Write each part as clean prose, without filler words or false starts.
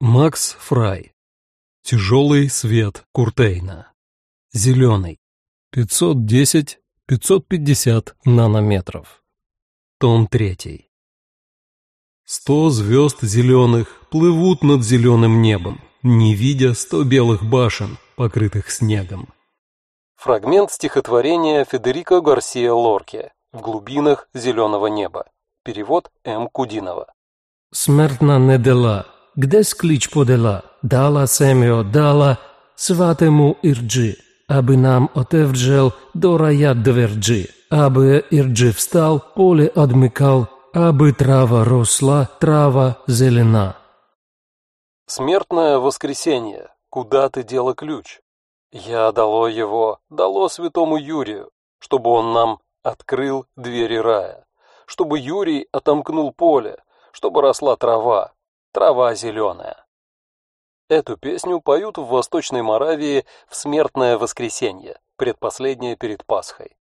Макс Фрай. Тяжелый свет Куртейна. Зеленый. 510-550 нанометров. Том 3. 100 звезд зеленых плывут над зеленым небом, не видя 100 белых башен, покрытых снегом. Фрагмент стихотворения Федерико Гарсиа Лорке «В глубинах зеленого неба». Перевод М. Кудинова. Смертна не дала, гдесь клич подала, дала семео, дала сватему Ирджи, аби нам отевджел до рая дверджи, аби Ирджи встал, поле одмыкал, аби трава росла, трава зелена. Смертное воскресенье, куда ты дела ключ? Я дало его, дало святому Юрию, чтобы он нам открыл двери рая, чтобы Юрий отомкнул поле, чтобы росла трава, трава зеленая. Эту песню поют в Восточной Моравии в смертное воскресенье, предпоследнее перед Пасхой.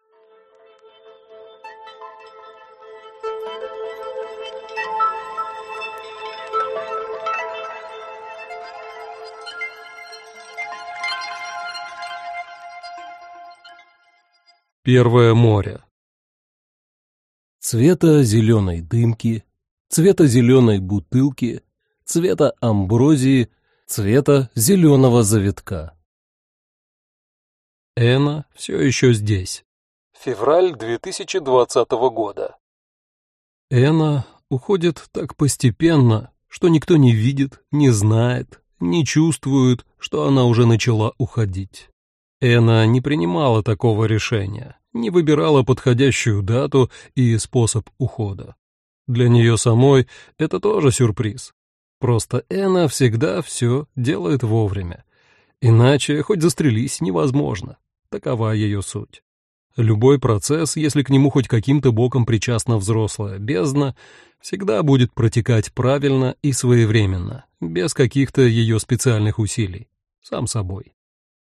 Первое море. Цвета зеленой дымки, цвета зеленой бутылки, цвета амброзии, цвета зеленого завитка. Эна все еще здесь. Февраль 2020 года. Эна уходит так постепенно, что никто не видит, не знает, не чувствует, что она уже начала уходить. Эна не принимала такого решения, не выбирала подходящую дату и способ ухода. Для нее самой это тоже сюрприз. Просто Эна всегда все делает вовремя. Иначе хоть застрелись невозможно. Такова ее суть. Любой процесс, если к нему хоть каким-то боком причастна взрослая бездна, всегда будет протекать правильно и своевременно, без каких-то ее специальных усилий, сам собой.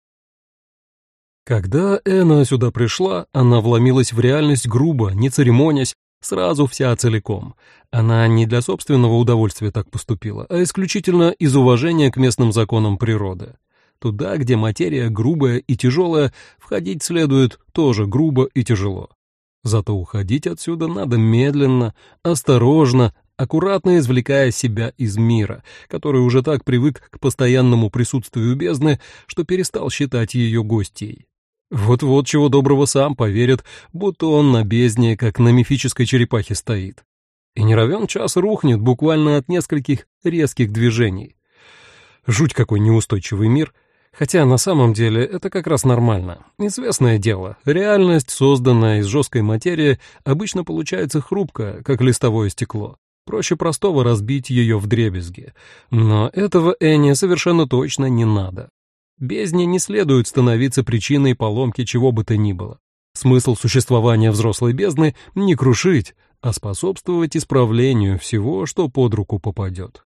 Когда Эна сюда пришла, она вломилась в реальность грубо, не церемонясь, сразу вся целиком. Она не для собственного удовольствия так поступила, а исключительно из уважения к местным законам природы. Туда, где материя грубая и тяжелая, входить следует тоже грубо и тяжело. Зато уходить отсюда надо медленно, осторожно, аккуратно извлекая себя из мира, который уже так привык к постоянному присутствию бездны, что перестал считать ее гостьей. Вот-вот чего доброго сам поверит, будто он на бездне, как на мифической черепахе стоит. И не равен час рухнет буквально от нескольких резких движений. Жуть какой неустойчивый мир, хотя на самом деле это как раз нормально. Известное дело, реальность, созданная из жесткой материи, обычно получается хрупкая, как листовое стекло. Проще простого разбить ее вдребезги. Но этого Эне совершенно точно не надо. Бездне не следует становиться причиной поломки чего бы то ни было. Смысл существования взрослой бездны — не крушить, а способствовать исправлению всего, что под руку попадет.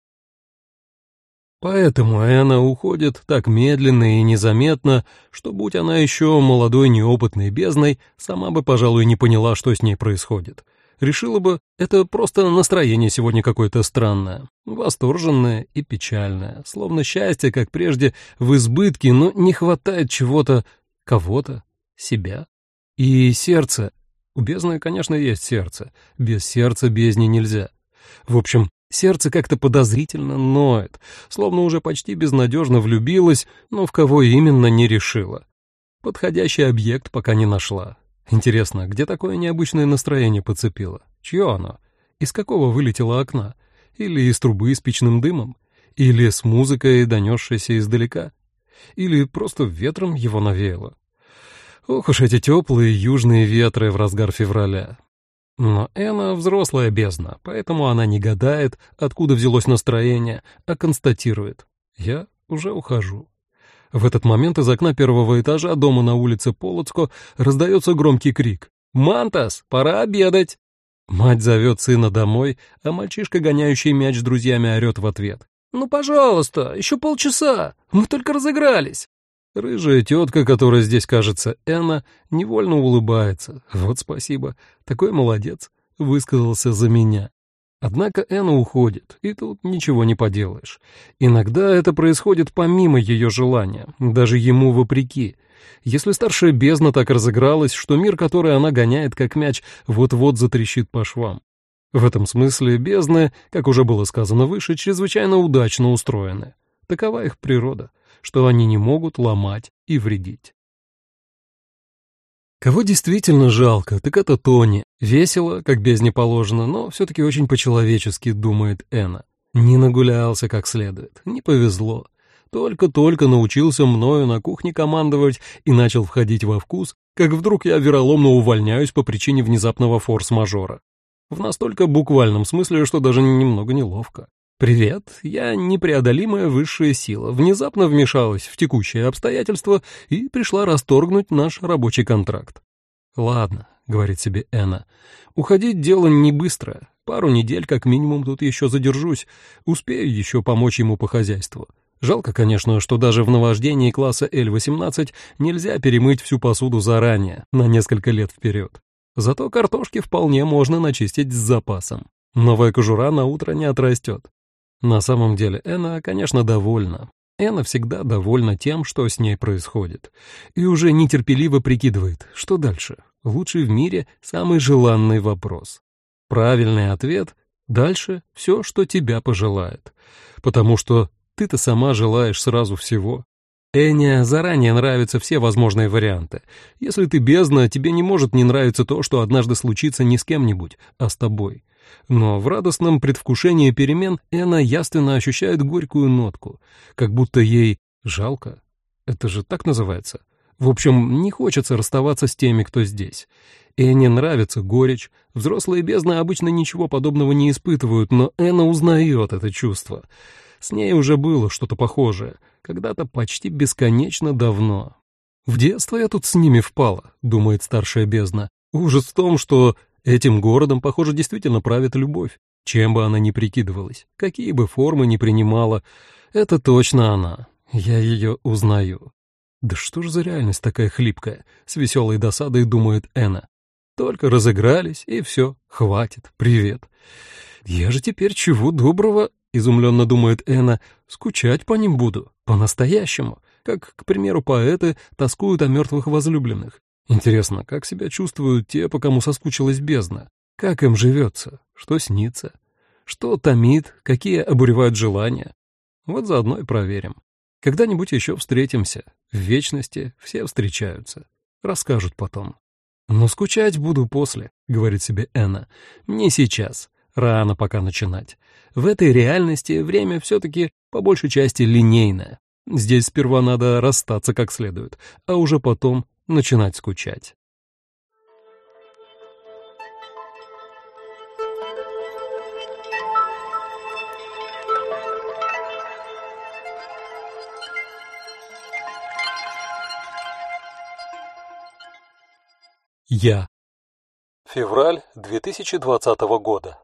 Поэтому Эна уходит так медленно и незаметно, что, будь она еще молодой неопытной бездной, сама бы, пожалуй, не поняла, что с ней происходит. Решила бы, это просто настроение сегодня какое-то странное, восторженное и печальное, словно счастье, как прежде, в избытке, но не хватает чего-то, кого-то, себя. И сердце. У бездны, конечно, есть сердце, без сердца бездне нельзя. В общем, сердце как-то подозрительно ноет, словно уже почти безнадежно влюбилась, но в кого именно не решила. Подходящий объект пока не нашла. Интересно, где такое необычное настроение подцепило? Чье оно? Из какого вылетело окна? Или из трубы с печным дымом? Или с музыкой, донесшейся издалека? Или просто ветром его навеяло? Ох уж эти теплые южные ветры в разгар февраля. Но Эна взрослая бездна, поэтому она не гадает, откуда взялось настроение, а констатирует: «Я уже ухожу». В этот момент из окна первого этажа дома на улице Полоцко раздается громкий крик: «Мантас, пора обедать!» Мать зовет сына домой, а мальчишка, гоняющий мяч с друзьями, орет в ответ: «Ну, пожалуйста, еще полчаса, мы только разыгрались!» Рыжая тетка, которая здесь кажется Эна, невольно улыбается. Вот спасибо, такой молодец, высказался за меня. Однако Энна уходит, и тут ничего не поделаешь. Иногда это происходит помимо ее желания, даже ему вопреки. Если старшая бездна так разыгралась, что мир, который она гоняет как мяч, вот-вот затрещит по швам. В этом смысле бездны, как уже было сказано выше, чрезвычайно удачно устроены. Такова их природа, что они не могут ломать и вредить. Кого действительно жалко, так это Тони. Весело, как бездне положено, но все-таки очень по-человечески, думает Энна. Не нагулялся как следует, не повезло. Только-только научился мною на кухне командовать и начал входить во вкус, как вдруг я вероломно увольняюсь по причине внезапного форс-мажора. В настолько буквальном смысле, что даже немного неловко. «Привет, я непреодолимая высшая сила, внезапно вмешалась в текущие обстоятельства и пришла расторгнуть наш рабочий контракт». «Ладно», — говорит себе Энна, — «уходить дело не быстро, пару недель как минимум тут еще задержусь, успею еще помочь ему по хозяйству». Жалко, конечно, что даже в наваждении класса L18 нельзя перемыть всю посуду заранее, на несколько лет вперед. Зато картошки вполне можно начистить с запасом. Новая кожура на утро не отрастет. На самом деле Энна, конечно, довольна. Энна всегда довольна тем, что с ней происходит. И уже нетерпеливо прикидывает, что дальше. Лучший в мире самый желанный вопрос. Правильный ответ — дальше все, что тебя пожелает. Потому что ты-то сама желаешь сразу всего. Энне заранее нравятся все возможные варианты. Если ты бездна, тебе не может не нравиться то, что однажды случится не с кем-нибудь, а с тобой. Но в радостном предвкушении перемен Энна явственно ощущает горькую нотку, как будто ей жалко. Это же так называется. В общем, не хочется расставаться с теми, кто здесь. Энне нравится горечь. Взрослые бездны обычно ничего подобного не испытывают, но Энна узнает это чувство. С ней уже было что-то похожее, когда-то почти бесконечно давно. «В детство я тут с ними впала», — думает старшая бездна. Ужас в том, что этим городом, похоже, действительно правит любовь. Чем бы она ни прикидывалась, какие бы формы ни принимала, это точно она. Я ее узнаю. Да что ж за реальность такая хлипкая, с веселой досадой думает Энна. Только разыгрались, и все, хватит, привет. Я же теперь чего доброго, изумленно думает Энна, скучать по ним буду, по-настоящему, как, к примеру, поэты тоскуют о мертвых возлюбленных. Интересно, как себя чувствуют те, по кому соскучилась бездна? Как им живется? Что снится? Что томит? Какие обуревают желания? Вот заодно и проверим. Когда-нибудь еще встретимся. В вечности все встречаются. Расскажут потом. «Но скучать буду после», — говорит себе Энна. «Не сейчас. Рано пока начинать. В этой реальности время все-таки по большей части линейное. Здесь сперва надо расстаться как следует, а уже потом начинать скучать». Я. Февраль 2020 года.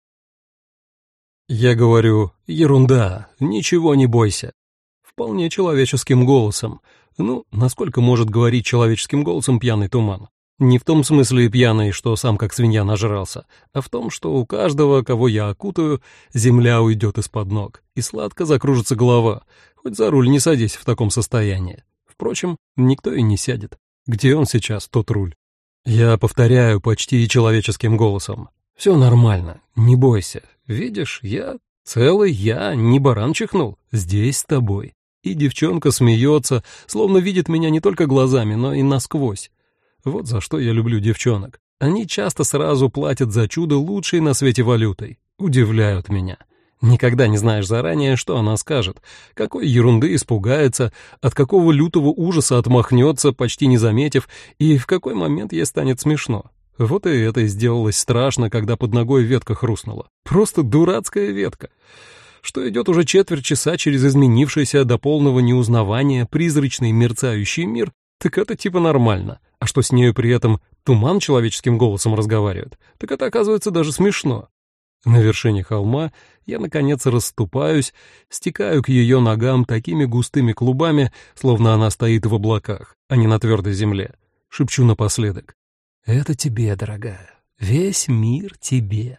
Я говорю: ерунда, ничего не бойся. Вполне человеческим голосом. Ну, насколько может говорить человеческим голосом пьяный туман? Не в том смысле пьяный, что сам как свинья нажрался, а в том, что у каждого, кого я окутаю, земля уйдет из-под ног, и сладко закружится голова. Хоть за руль не садись в таком состоянии. Впрочем, никто и не сядет. Где он сейчас, тот руль? Я повторяю почти человеческим голосом. Все нормально, не бойся. Видишь, я целый, я не баран чихнул, здесь с тобой. И девчонка смеется, словно видит меня не только глазами, но и насквозь. Вот за что я люблю девчонок. Они часто сразу платят за чудо лучшей на свете валютой. Удивляют меня. Никогда не знаешь заранее, что она скажет, какой ерунды испугается, от какого лютого ужаса отмахнется, почти не заметив, и в какой момент ей станет смешно. Вот и это сделалось страшно, когда под ногой ветка хрустнула. Просто дурацкая ветка. Что идет уже четверть часа через изменившийся до полного неузнавания призрачный мерцающий мир, так это типа нормально. А что с нею при этом туман человеческим голосом разговаривает, так это оказывается даже смешно. На вершине холма я, наконец, расступаюсь, стекаю к ее ногам такими густыми клубами, словно она стоит в облаках, а не на твердой земле. Шепчу напоследок: «Это тебе, дорогая, весь мир тебе».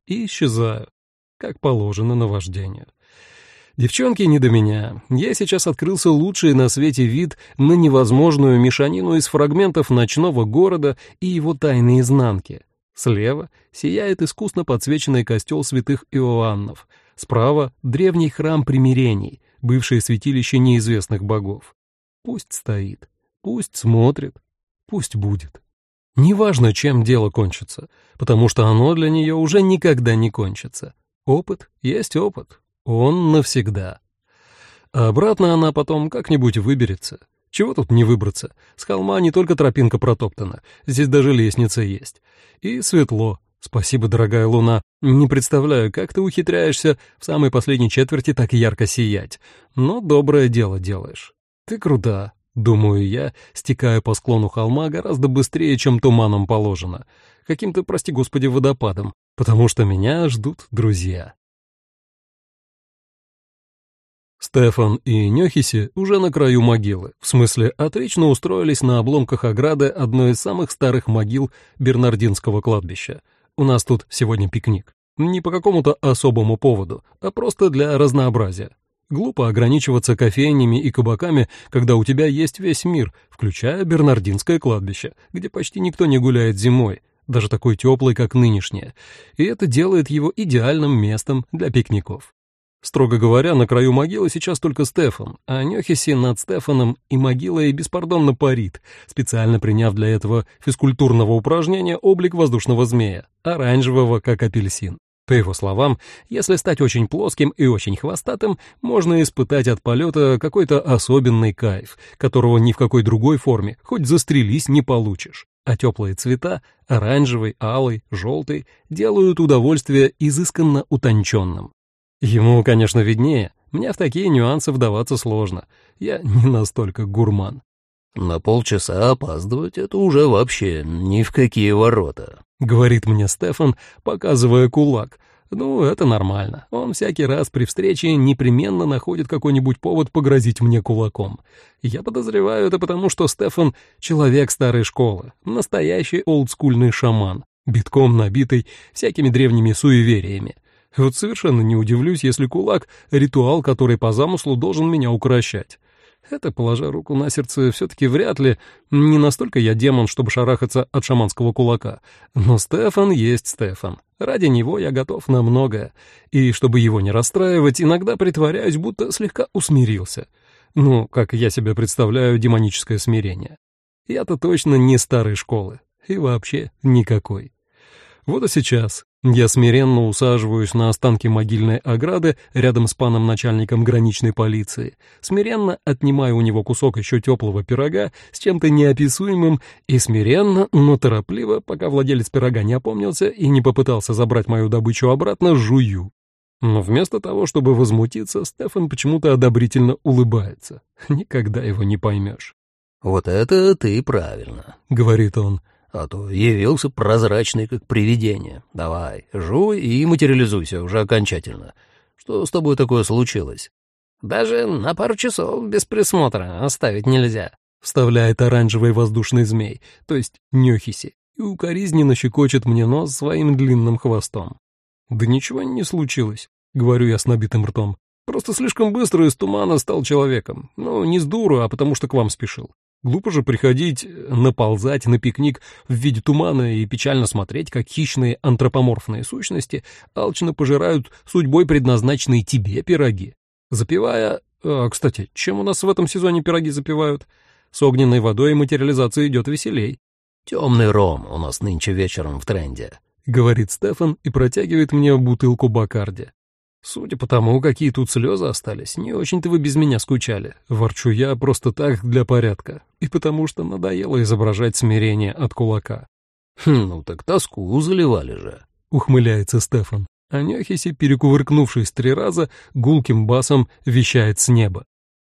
и исчезаю, как положено наваждению. Девчонки не до меня. Я сейчас открылся лучший на свете вид на невозможную мешанину из фрагментов ночного города и его тайной изнанки. Слева сияет искусно подсвеченный костел святых Иоаннов. Справа — древний храм примирений, бывшее святилище неизвестных богов. Пусть стоит, пусть смотрит, пусть будет. Неважно, чем дело кончится, потому что оно для нее уже никогда не кончится. Опыт есть опыт. Он навсегда. А обратно она потом как-нибудь выберется. Чего тут не выбраться? С холма не только тропинка протоптана, здесь даже лестница есть. И светло. Спасибо, дорогая луна. Не представляю, как ты ухитряешься в самой последней четверти так ярко сиять. Но доброе дело делаешь. Ты крута, думаю я, стекая по склону холма гораздо быстрее, чем туманом положено. Каким-то, прости господи, водопадом, потому что меня ждут друзья. Стефан и Нёхиси уже на краю могилы, в смысле отлично устроились на обломках ограды одной из самых старых могил Бернардинского кладбища. У нас тут сегодня пикник. Не по какому-то особому поводу, а просто для разнообразия. Глупо ограничиваться кофейнями и кабаками, когда у тебя есть весь мир, включая Бернардинское кладбище, где почти никто не гуляет зимой, даже такой теплый, как нынешнее, и это делает его идеальным местом для пикников. Строго говоря, на краю могилы сейчас только Стефан, а Нёхиси над Стефаном и могилой беспардонно парит, специально приняв для этого физкультурного упражнения облик воздушного змея, оранжевого, как апельсин. По его словам, если стать очень плоским и очень хвостатым, можно испытать от полета какой-то особенный кайф, которого ни в какой другой форме, хоть застрелись, не получишь. А теплые цвета — оранжевый, алый, желтый — делают удовольствие изысканно утонченным. Ему, конечно, виднее, мне в такие нюансы вдаваться сложно, я не настолько гурман. «На полчаса опаздывать — это уже вообще ни в какие ворота», — говорит мне Стефан, показывая кулак. Ну, это нормально, он всякий раз при встрече непременно находит какой-нибудь повод погрозить мне кулаком. Я подозреваю это потому, что Стефан — человек старой школы, настоящий олдскульный шаман, битком набитый всякими древними суевериями. Вот совершенно не удивлюсь, если кулак — ритуал, который по замыслу должен меня укрощать. Это, положа руку на сердце, все-таки вряд ли, не настолько я демон, чтобы шарахаться от шаманского кулака. Но Стефан есть Стефан. Ради него я готов на многое. И чтобы его не расстраивать, иногда притворяюсь, будто слегка усмирился. Ну, как я себе представляю демоническое смирение. Я-то точно не старой школы. И вообще никакой. Вот и сейчас я смиренно усаживаюсь на останки могильной ограды рядом с паном начальником граничной полиции, смиренно отнимаю у него кусок еще теплого пирога с чем-то неописуемым и смиренно, но торопливо, пока владелец пирога не опомнился и не попытался забрать мою добычу обратно, жую. Но вместо того, чтобы возмутиться, Стефан почему-то одобрительно улыбается. Никогда его не поймешь. «Вот это ты правильно», — говорит он. «А то явился прозрачный, как привидение. Давай, жуй и материализуйся уже окончательно. Что с тобой такое случилось?» «Даже на пару часов без присмотра оставить нельзя», — вставляет оранжевый воздушный змей, то есть Нёхиси, и укоризненно щекочет мне нос своим длинным хвостом. «Да ничего не случилось», — говорю я с набитым ртом. «Просто слишком быстро из тумана стал человеком. Ну, не с дуру, а потому что к вам спешил. Глупо же приходить, наползать на пикник в виде тумана и печально смотреть, как хищные антропоморфные сущности алчно пожирают судьбой предназначенные тебе пироги. Запивая... кстати, чем у нас в этом сезоне пироги запивают? С огненной водой материализация идет веселей». «Темный ром у нас нынче вечером в тренде», — говорит Стефан и протягивает мне бутылку Бакарди. «Судя по тому, какие тут слезы остались, не очень-то вы без меня скучали. Ворчу я просто так, для порядка, и потому что надоело изображать смирение от кулака». «Ну так тоску заливали же», — ухмыляется Стефан. А Нёхиси, перекувыркнувшись 3 раза, гулким басом вещает с неба.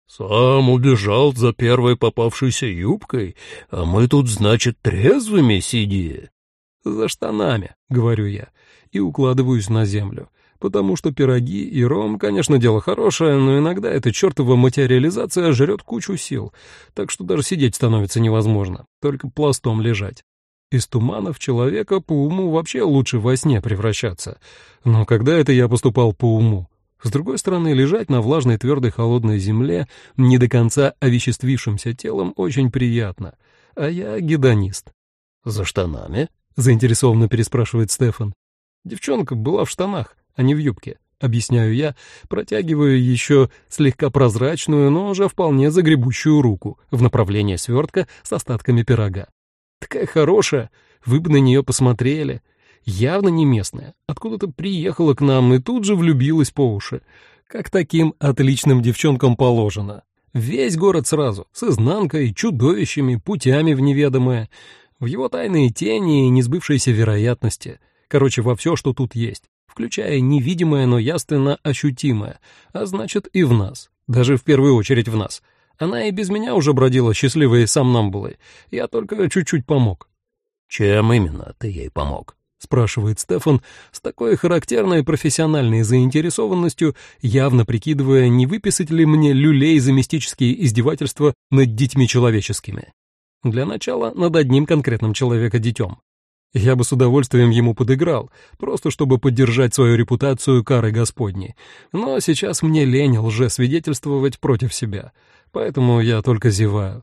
«Сам убежал за первой попавшейся юбкой, а мы тут, значит, трезвыми сиди». «За штанами», — говорю я, и укладываюсь на землю. Потому что пироги и ром, конечно, дело хорошее, но иногда эта чертова материализация жрет кучу сил, так что даже сидеть становится невозможно, только пластом лежать. Из тумана в человека по уму вообще лучше во сне превращаться. Но когда это я поступал по уму? С другой стороны, лежать на влажной твердой холодной земле, не до конца овеществившимся телом, очень приятно. А я гедонист. «За штанами?» — заинтересованно переспрашивает Стефан. Девчонка была в штанах, а не в юбке, объясняю я, протягиваю еще слегка прозрачную, но уже вполне загребущую руку в направлении свертка с остатками пирога. Такая хорошая, вы бы на нее посмотрели. Явно не местная, откуда-то приехала к нам и тут же влюбилась по уши. Как таким отличным девчонкам положено. Весь город сразу, с изнанкой, чудовищами, путями в неведомое, в его тайные тени и несбывшиеся вероятности. Короче, во все, что тут есть, включая невидимое, но явственно ощутимое, а значит и в нас, даже в первую очередь в нас. Она и без меня уже бродила счастливой сомнамбулой, я только чуть-чуть помог. «Чем именно ты ей помог?» — спрашивает Стефан с такой характерной профессиональной заинтересованностью, явно прикидывая, не выписать ли мне люлей за мистические издевательства над детьми человеческими. Для начала над одним конкретным человека-детем. Я бы с удовольствием ему подыграл, просто чтобы поддержать свою репутацию карой Господней, но сейчас мне лень лжесвидетельствовать против себя, поэтому я только зеваю.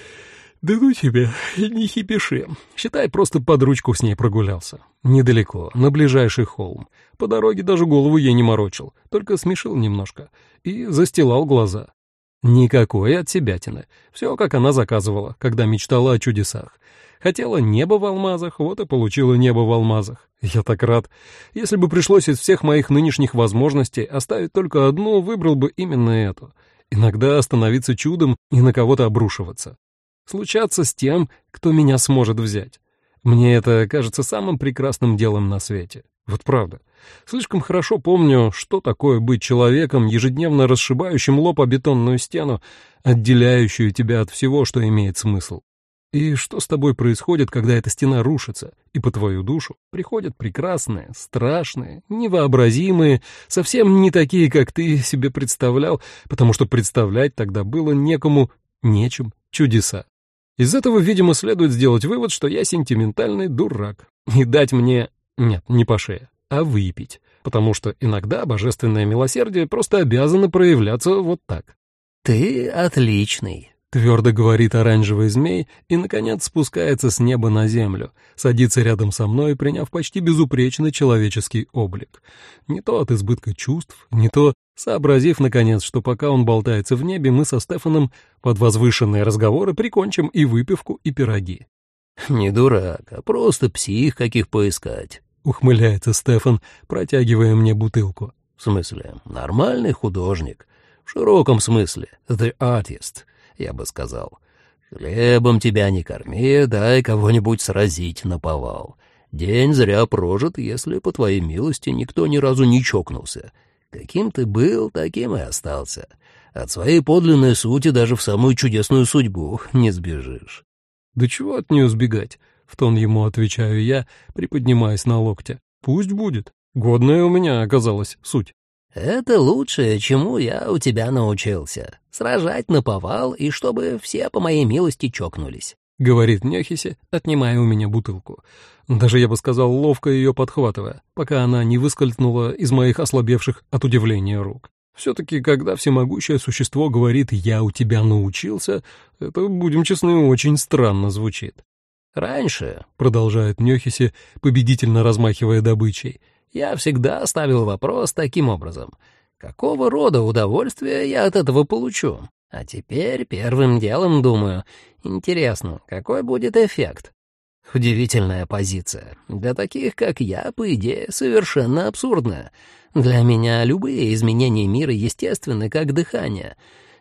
«Да ну тебе, не хипиши. Считай, просто под ручку с ней прогулялся. Недалеко, на ближайший холм. По дороге даже голову ей не морочил, только смешил немножко и застилал глаза. Никакой отсебятины. Все, как она заказывала, когда мечтала о чудесах. Хотела небо в алмазах, вот и получила небо в алмазах. Я так рад. Если бы пришлось из всех моих нынешних возможностей оставить только одну, выбрал бы именно эту. Иногда становиться чудом и на кого-то обрушиваться. Случаться с тем, кто меня сможет взять. Мне это кажется самым прекрасным делом на свете. Вот правда. Слишком хорошо помню, что такое быть человеком, ежедневно расшибающим лоб о бетонную стену, отделяющую тебя от всего, что имеет смысл. И что с тобой происходит, когда эта стена рушится, и по твою душу приходят прекрасные, страшные, невообразимые, совсем не такие, как ты себе представлял, потому что представлять тогда было некому, нечем, чудеса. Из этого, видимо, следует сделать вывод, что я сентиментальный дурак, и дать мне, нет, не по шее, а выпить, потому что иногда божественное милосердие просто обязано проявляться вот так. «Ты отличный», — твердо говорит оранжевый змей и, наконец, спускается с неба на землю, садится рядом со мной, приняв почти безупречный человеческий облик. Не то от избытка чувств, не то сообразив, наконец, что пока он болтается в небе, мы со Стефаном под возвышенные разговоры прикончим и выпивку, и пироги. «Не дурак, а просто псих, каких поискать», — ухмыляется Стефан, протягивая мне бутылку. «В смысле, нормальный художник. В широком смысле, the artist, я бы сказал. Хлебом тебя не корми, дай кого-нибудь сразить наповал. День зря прожит, если, по твоей милости, никто ни разу не чокнулся. Каким ты был, таким и остался. От своей подлинной сути даже в самую чудесную судьбу не сбежишь». «Да чего от нее сбегать?» — в тон ему отвечаю я, приподнимаясь на локте. «Пусть будет. Годная у меня оказалась суть». «Это лучшее, чему я у тебя научился. Сражать наповал, и чтобы все по моей милости чокнулись», — говорит Нехиси, отнимая у меня бутылку. Даже, я бы сказал, ловко ее подхватывая, пока она не выскользнула из моих ослабевших от удивления рук. Все-таки, когда всемогущее существо говорит «я у тебя научился», это, будем честны, очень странно звучит. «Раньше», — продолжает Нехиси, победительно размахивая добычей, «я всегда ставил вопрос таким образом. Какого рода удовольствие я от этого получу? А теперь первым делом думаю, интересно, какой будет эффект? Удивительная позиция. Для таких, как я, по идее, совершенно абсурдная. Для меня любые изменения мира естественны, как дыхание.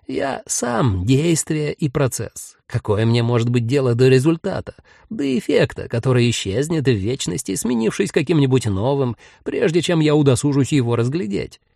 Я сам действие и процесс. Какое мне может быть дело до результата, до эффекта, который исчезнет в вечности, сменившись каким-нибудь новым, прежде чем я удосужусь его разглядеть?